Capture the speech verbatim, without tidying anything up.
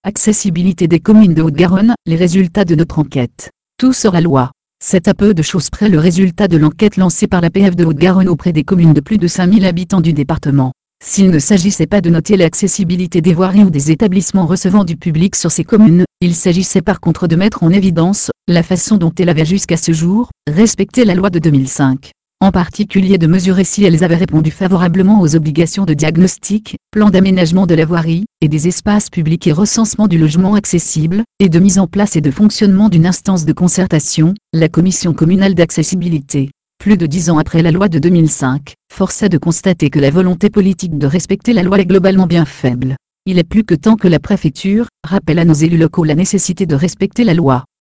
Accessibilité des communes de Haute-Garonne, les résultats de notre enquête. Tout sera loi. C'est à peu de choses près le résultat de l'enquête lancée par l'A P F de Haute-Garonne auprès des communes de plus de cinq mille habitants du département. S'il ne s'agissait pas de noter l'accessibilité des voiries ou des établissements recevant du public sur ces communes, il s'agissait par contre de mettre en évidence la façon dont elles avaient jusqu'à ce jour respecté la loi de deux mille cinq. En particulier de mesurer si elles avaient répondu favorablement aux obligations de diagnostic, plan d'aménagement de la voirie, et des espaces publics et recensement du logement accessible, et de mise en place et de fonctionnement d'une instance de concertation, la Commission communale d'accessibilité. Plus de dix ans après la loi de deux mille cinq, force est de constater que la volonté politique de respecter la loi est globalement bien faible. Il est plus que temps que la préfecture rappelle à nos élus locaux la nécessité de respecter la loi.